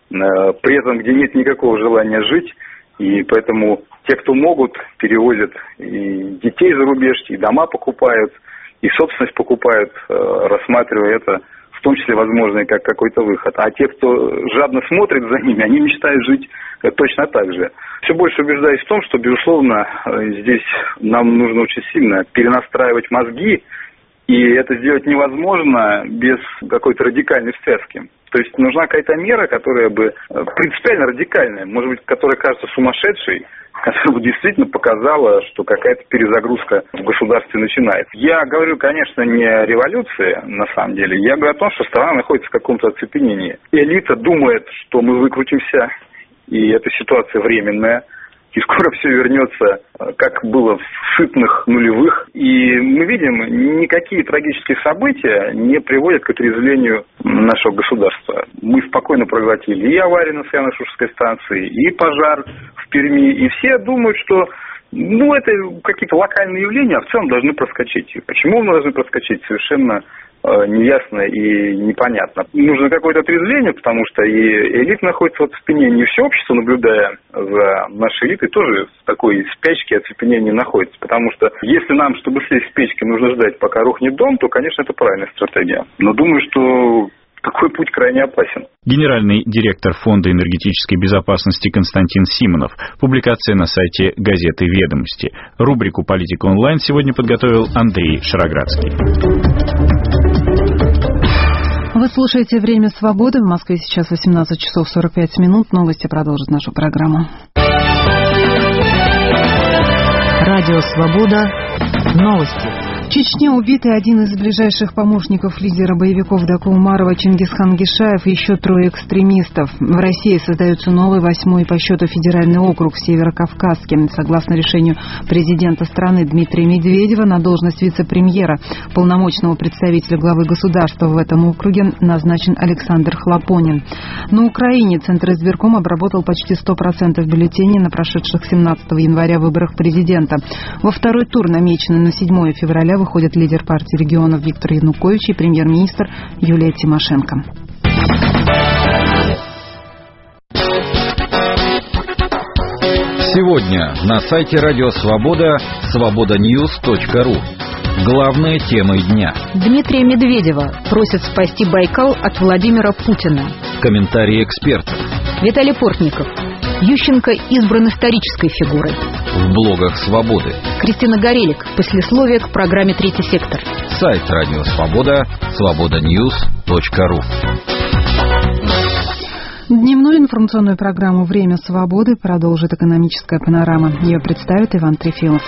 при этом где нет никакого желания жить. И поэтому те, кто могут, перевозят и детей за рубеж, и дома покупают, и собственность покупают, рассматривая это в том числе возможно как какой-то выход. А те, кто жадно смотрит за ними, они мечтают жить точно так же. Все больше убеждаюсь в том, что, безусловно, здесь нам нужно очень сильно перенастраивать мозги, и это сделать невозможно без какой-то радикальной встряски. То есть нужна какая-то мера, которая бы принципиально радикальная, может быть, которая кажется сумасшедшей, которая бы действительно показала, что какая-то перезагрузка в государстве начинается. Я говорю, конечно, не о революции, на самом деле. Я говорю о том, что страна находится в каком-то оцепенении. Элита думает, что мы выкрутимся, и эта ситуация временная. И скоро все вернется, как было в сытных нулевых. И мы видим, никакие трагические события не приводят к отрезвлению нашего государства. Мы спокойно проглотили и аварию на Саяно-Шушенской станции, и пожар в Перми. И все думают, что ну, это какие-то локальные явления, а в целом должны проскочить. И почему мы должны проскочить, совершенно неясно и непонятно. Нужно какое-то отрезвление, потому что и элита находится в оцепенении, и все общество, наблюдая за нашей элитой, тоже в такой спячке и оцепенении находится. Потому что если нам, чтобы слезть с печки, нужно ждать, пока рухнет дом, то, конечно, это правильная стратегия. Но думаю, что такой путь крайне опасен. Генеральный директор Фонда энергетической безопасности Константин Симонов. Публикация на сайте газеты «Ведомости». Рубрику «Политика онлайн» сегодня подготовил Андрей Шароградский. Вы слушаете «Время свободы». В Москве сейчас восемнадцать часов сорок пять минут. Новости продолжат нашу программу. Радио «Свобода». Новости. В Чечне убитый один из ближайших помощников лидера боевиков Даку Умарова Чингисхан Гишаев и еще трое экстремистов. В России создается новый восьмой по счету федеральный округ Северокавказский. Согласно решению президента страны Дмитрия Медведева, на должность вице-премьера, полномочного представителя главы государства в этом округе назначен Александр Хлопонин. На Украине Центр избирком обработал почти сто процентов бюллетеней на прошедших семнадцатого января выборах президента. Во второй тур, намеченный на седьмое февраля, выходит лидер партии регионов Виктор Янукович и премьер-министр Юлия Тимошенко. Сегодня на сайте Радио Свобода свобода ньюс точка ру. Главные темы дня. Дмитрия Медведева просят спасти Байкал от Владимира Путина. Комментарии экспертов. Виталий Портников. Ющенко избран исторической фигурой. В блогах «Свободы». Кристина Горелик. Послесловие к программе «Третий сектор». Сайт Радио Свобода свобода ньюс точка ру. Дневную информационную программу «Время свободы» продолжит экономическая панорама. Ее представит Иван Трефилов.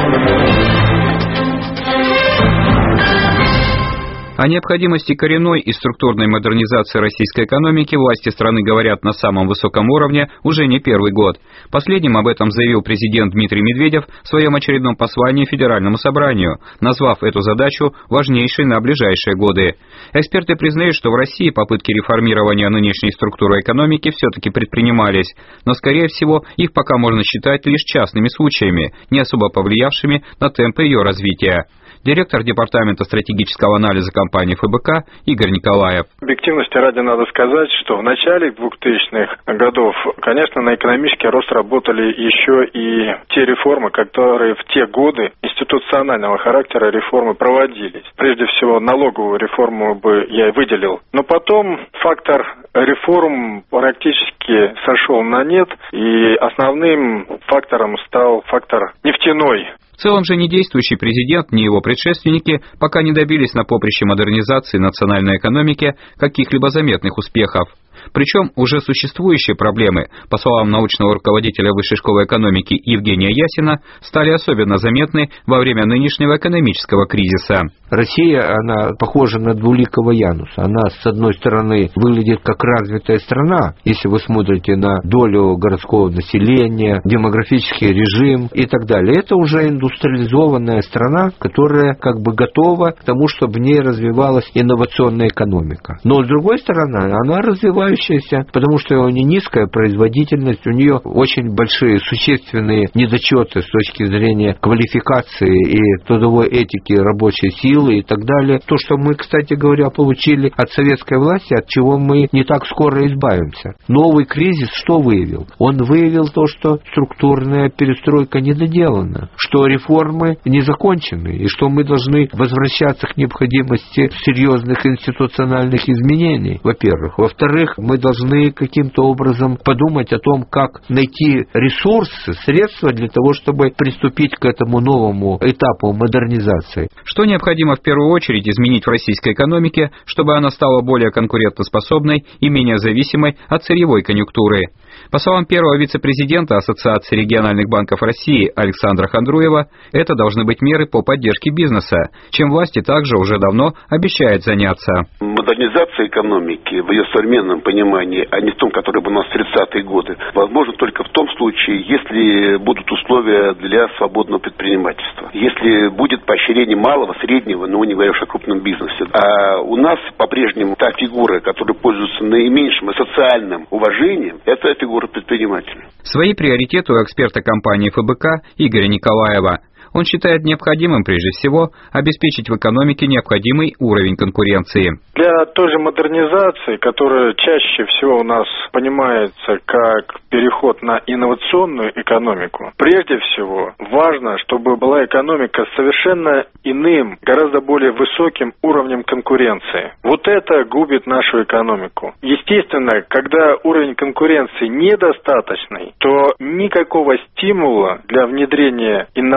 О необходимости коренной и структурной модернизации российской экономики власти страны говорят на самом высоком уровне уже не первый год. Последним об этом заявил президент Дмитрий Медведев в своем очередном послании Федеральному собранию, назвав эту задачу важнейшей на ближайшие годы. Эксперты признают, что в России попытки реформирования нынешней структуры экономики все-таки предпринимались, но, скорее всего, их пока можно считать лишь частными случаями, не особо повлиявшими на темпы ее развития. Директор департамента стратегического анализа компании эф бэ ка Игорь Николаев. Объективности ради надо сказать, что в начале двухтысячных годов, конечно, на экономический рост работали еще и те реформы, которые в те годы институционального характера реформы проводились. Прежде всего, налоговую реформу бы я и выделил. Но потом фактор реформ практически сошел на нет, и основным фактором стал фактор нефтяной. В целом же ни действующий президент, ни его предшественники пока не добились на поприще модернизации национальной экономики каких-либо заметных успехов. Причем уже существующие проблемы, по словам научного руководителя Высшей школы экономики Евгения Ясина, стали особенно заметны во время нынешнего экономического кризиса. Россия, она похожа на двуликого Януса. Она, с одной стороны, выглядит как развитая страна, если вы смотрите на долю городского населения, демографический режим и так далее. Это уже индустриализованная страна, которая как бы готова к тому, чтобы в ней развивалась инновационная экономика. Но, с другой стороны, она развивающаяся, потому что у нее низкая производительность, у нее очень большие существенные недочеты с точки зрения квалификации и трудовой этики рабочей силы и так далее. То, что мы, кстати говоря, получили от советской власти, от чего мы не так скоро избавимся. Новый кризис что выявил? Он выявил то, что структурная перестройка не доделана, что реформы не закончены, и что мы должны возвращаться к необходимости серьезных институциональных изменений, во-первых. Во-вторых, мы должны каким-то образом подумать о том, как найти ресурсы, средства для того, чтобы приступить к этому новому этапу модернизации. Что необходимо в первую очередь изменить в российской экономике, чтобы она стала более конкурентоспособной и менее зависимой от сырьевой конъюнктуры? По словам первого вице-президента Ассоциации региональных банков России Александра Хандруева, это должны быть меры по поддержке бизнеса, чем власти также уже давно обещают заняться. Модернизация экономики в ее современном понимании, а не в том, который был у нас в тридцатые годы, возможно только в том случае, если будут условия для свободного предпринимательства. Если будет поощрение малого, среднего, но не говоря уж о крупном бизнесе. А у нас по-прежнему та фигура, которая пользуется наименьшим социальным уважением, это фигура предпринимателя. Свои приоритеты у эксперта компании эф бэ ка Игоря Николаева. Он считает необходимым, прежде всего, обеспечить в экономике необходимый уровень конкуренции. Для той же модернизации, которая чаще всего у нас понимается как переход на инновационную экономику, прежде всего важно, чтобы была экономика с совершенно иным, гораздо более высоким уровнем конкуренции. Вот это губит нашу экономику. Естественно, когда уровень конкуренции недостаточный, то никакого стимула для внедрения инноваций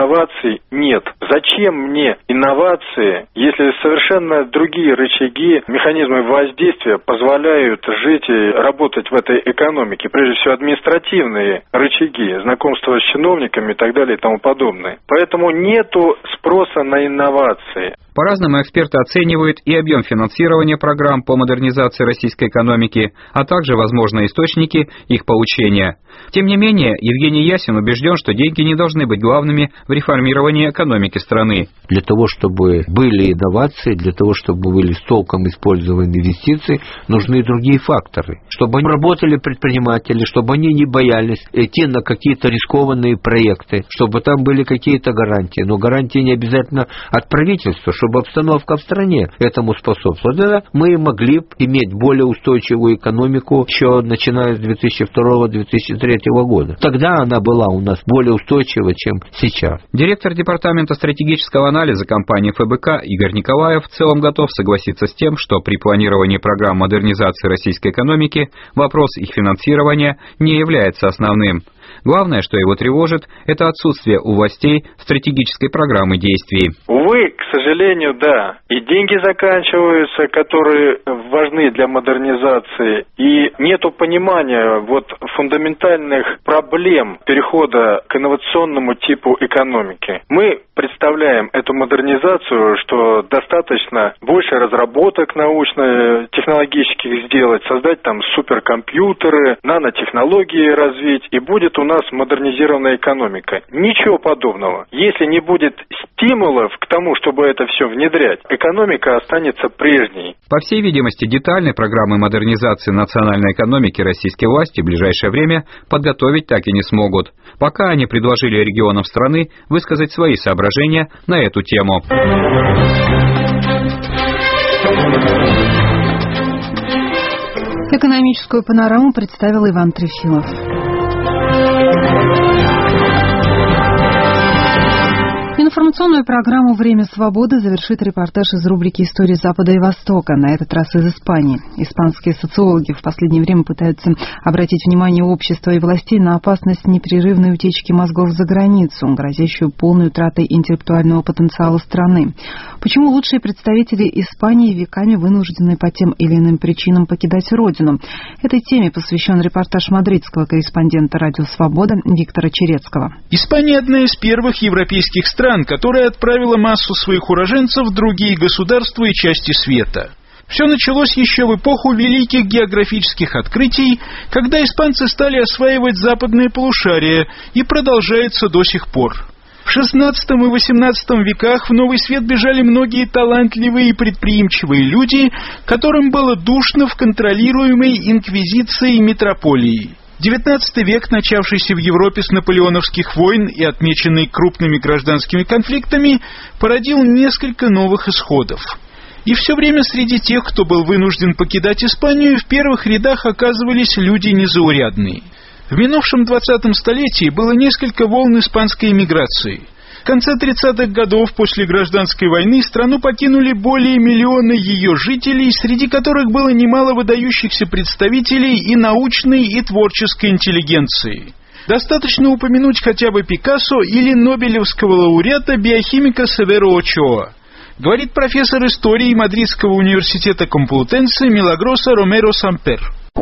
инноваций нет. Зачем мне инновации, если совершенно другие рычаги, механизмы воздействия позволяют жить и работать в этой экономике? Прежде всего, административные рычаги, знакомство с чиновниками и так далее и тому подобное. Поэтому нету спроса на инновации. По-разному эксперты оценивают и объем финансирования программ по модернизации российской экономики, а также возможные источники их получения. Тем не менее, Евгений Ясин убежден, что деньги не должны быть главными в реформировании экономики страны. Для того, чтобы были инновации, для того, чтобы были с толком использованы инвестиции, нужны и другие факторы. Чтобы работали предприниматели, чтобы они не боялись идти на какие-то рискованные проекты, чтобы там были какие-то гарантии. Но гарантии не обязательно от правительства, чтобы обстановка в стране этому способствовала. Тогда мы могли иметь более устойчивую экономику еще начиная с две тысячи второго — две тысячи третьего года. Тогда она была у нас более устойчива, чем сейчас. Директор департамента стратегического анализа компании эф бэ ка Игорь Николаев в целом готов согласиться с тем, что при планировании программ модернизации российской экономики вопрос их финансирования не является основным. Главное, что его тревожит, это отсутствие у властей стратегической программы действий. Увы, к сожалению, да. И деньги заканчиваются, которые важны для модернизации, и нету понимания вот фундаментальных проблем перехода к инновационному типу экономики. Мы представляем эту модернизацию, что достаточно больше разработок научно-технологических сделать, создать там суперкомпьютеры, нанотехнологии развить, и будет у нас модернизированная экономика. Ничего подобного. Если не будет стимулов к тому, чтобы это все внедрять, экономика останется прежней. По всей видимости, детальной программы модернизации национальной экономики российские власти в ближайшее время подготовить так и не смогут. Пока они предложили регионам страны высказать свои соображения на эту тему. Экономическую панораму представил Иван Трефилов. Информационную программу «Время свободы» завершит репортаж из рубрики «Истории Запада и Востока», на этот раз из Испании. Испанские социологи в последнее время пытаются обратить внимание общества и властей на опасность непрерывной утечки мозгов за границу, грозящую полной утратой интеллектуального потенциала страны. Почему лучшие представители Испании веками вынуждены по тем или иным причинам покидать родину? Этой теме посвящен репортаж мадридского корреспондента «Радио Свобода» Виктора Черецкого. Испания одна из первых европейских стран, которая отправила массу своих уроженцев в другие государства и части света. Все началось еще в эпоху великих географических открытий, когда испанцы стали осваивать западное полушарие, и продолжается до сих пор. В шестнадцатом и восемнадцатом веках в Новый Свет бежали многие талантливые и предприимчивые люди, которым было душно в контролируемой инквизицией метрополии. девятнадцатый век, начавшийся в Европе с наполеоновских войн и отмеченный крупными гражданскими конфликтами, породил несколько новых исходов. И все время среди тех, кто был вынужден покидать Испанию, в первых рядах оказывались люди незаурядные. В минувшем двадцатом столетии было несколько волн испанской эмиграции. В конце тридцатых годов после гражданской войны страну покинули более миллиона ее жителей, среди которых было немало выдающихся представителей и научной, и творческой интеллигенции. Достаточно упомянуть хотя бы Пикассо или нобелевского лауреата биохимика Северо Очоа. Говорит профессор истории Мадридского университета Комплутенсе Милагроса Ромеро Сампер.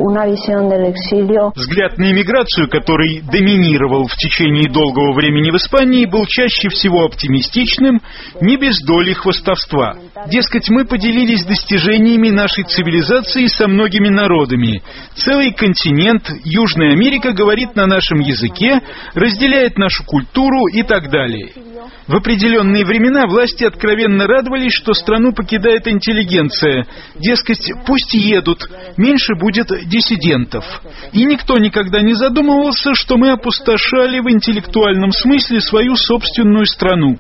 Взгляд на эмиграцию, который доминировал в течение долгого времени в Испании, был чаще всего оптимистичным, не без доли хвастовства. Дескать, мы поделились достижениями нашей цивилизации со многими народами. Целый континент, Южная Америка, говорит на нашем языке, разделяет нашу культуру и так далее. В определенные времена власти откровенно радовались, что страну покидает интеллигенция. Дескать, пусть едут, меньше будет диссидентов. И никто никогда не задумывался, что мы опустошали в интеллектуальном смысле свою собственную страну.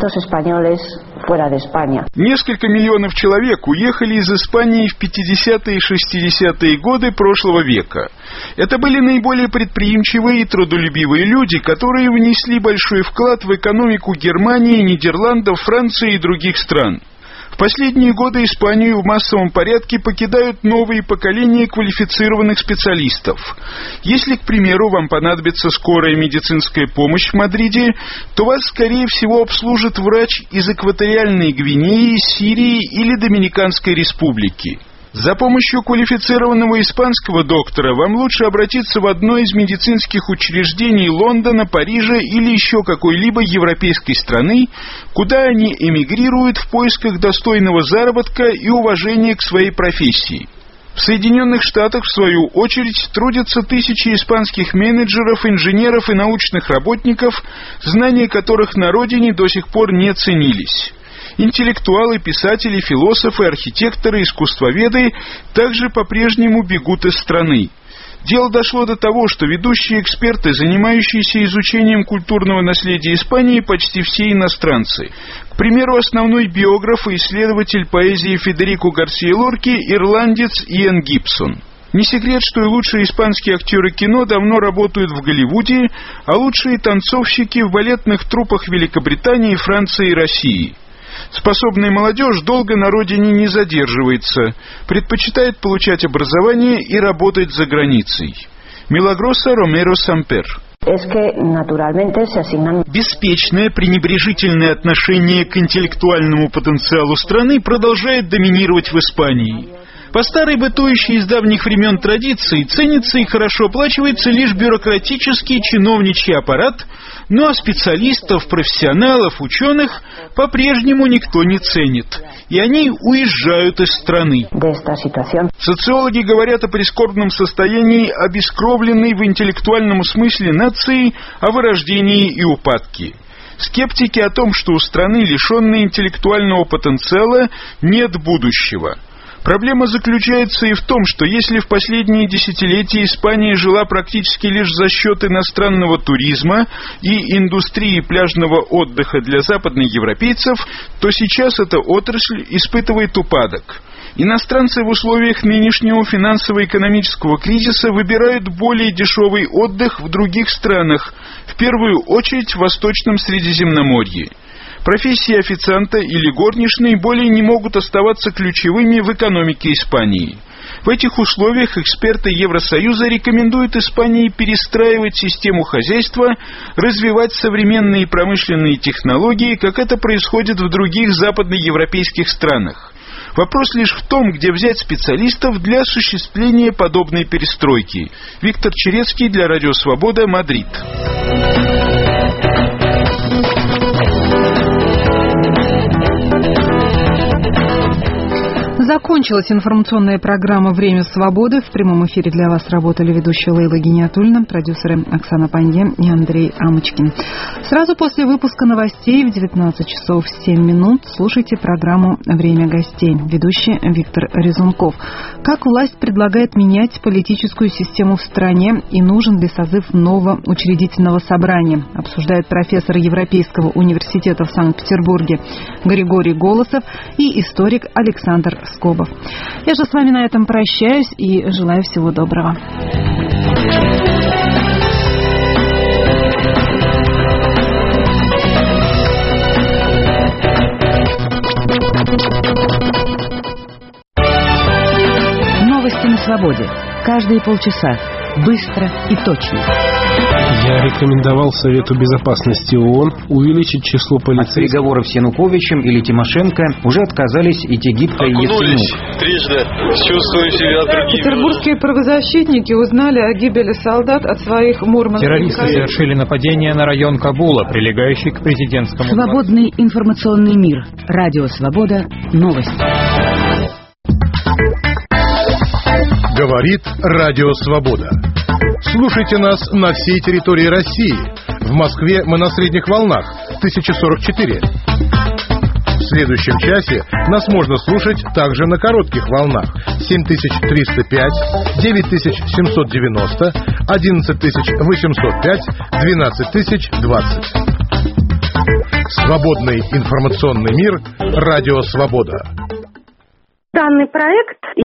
Несколько миллионов человек уехали из Испании в пятидесятые и шестидесятые годы прошлого века. Это были наиболее предприимчивые и трудолюбивые люди, которые внесли большой вклад в экономику Германии, Нидерландов, Франции и других стран. В последние годы Испанию в массовом порядке покидают новые поколения квалифицированных специалистов. Если, к примеру, вам понадобится скорая медицинская помощь в Мадриде, то вас, скорее всего, обслужит врач из экваториальной Гвинеи, Сирии или Доминиканской республики. За помощью квалифицированного испанского доктора вам лучше обратиться в одно из медицинских учреждений Лондона, Парижа или еще какой-либо европейской страны, куда они эмигрируют в поисках достойного заработка и уважения к своей профессии. В Соединенных Штатах, в свою очередь, трудятся тысячи испанских менеджеров, инженеров и научных работников, знания которых на родине до сих пор не ценились. Интеллектуалы, писатели, философы, архитекторы, искусствоведы также по-прежнему бегут из страны. Дело дошло до того, что ведущие эксперты, занимающиеся изучением культурного наследия Испании, почти все иностранцы. К примеру, основной биограф и исследователь поэзии Федерико Гарсия Лорки – ирландец Иэн Гибсон. Не секрет, что и лучшие испанские актеры кино давно работают в Голливуде, а лучшие танцовщики в балетных труппах Великобритании, Франции и России. Способная молодежь долго на родине не задерживается, предпочитает получать образование и работать за границей. Милагроса Ромеро Сампер. Беспечное, пренебрежительное отношение к интеллектуальному потенциалу страны продолжает доминировать в Испании. По старой бытующей из давних времен традиции ценится и хорошо оплачивается лишь бюрократический чиновничий аппарат, ну а специалистов, профессионалов, ученых по-прежнему никто не ценит, и они уезжают из страны. Социологи говорят о прискорбном состоянии обескровленной в интеллектуальном смысле нации, о вырождении и упадке. Скептики о том, что у страны, лишенной интеллектуального потенциала, нет будущего. Проблема заключается и в том, что если в последние десятилетия Испания жила практически лишь за счет иностранного туризма и индустрии пляжного отдыха для западноевропейцев, то сейчас эта отрасль испытывает упадок. Иностранцы в условиях нынешнего финансово-экономического кризиса выбирают более дешевый отдых в других странах, в первую очередь в Восточном Средиземноморье. Профессии официанта или горничной более не могут оставаться ключевыми в экономике Испании. В этих условиях эксперты Евросоюза рекомендуют Испании перестраивать систему хозяйства, развивать современные промышленные технологии, как это происходит в других западноевропейских странах. Вопрос лишь в том, где взять специалистов для осуществления подобной перестройки. Виктор Черецкий для Радио Свобода, Мадрид. Закончилась информационная программа «Время свободы». В прямом эфире для вас работали ведущие Лейла Гиниатульна, продюсеры Оксана Панье и Андрей Амочкин. Сразу после выпуска новостей в девятнадцать часов семь минут слушайте программу «Время гостей». Ведущий Виктор Резунков. Как власть предлагает менять политическую систему в стране и нужен ли созыв нового учредительного собрания, обсуждает профессор Европейского университета в Санкт-Петербурге Григорий Голосов и историк Александр Скобов. Я же с вами на этом прощаюсь и желаю всего доброго. Новости на свободе. Каждые полчаса. Быстро и точно. Я рекомендовал Совету Безопасности ООН увеличить число полицейских. От переговоров с Януковичем или Тимошенко уже отказались и Тегибко, и Яценюк. Трижды чувствую себя другим. Петербургские правозащитники узнали о гибели солдат от своих мурманских. Террористы совершили нападение на район Кабула, прилегающий к президентскому. Свободный информационный мир. Радио Свобода. Новости. Говорит Радио Свобода. Слушайте нас на всей территории России. В Москве мы на средних волнах тысяча сорок четыре. В следующем часе нас можно слушать также на коротких волнах семь тысяч триста пять, девять тысяч семьсот девяносто, одиннадцать тысяч восемьсот пять, двенадцать тысяч двадцать. Свободный информационный мир. Радио Свобода. Данный проект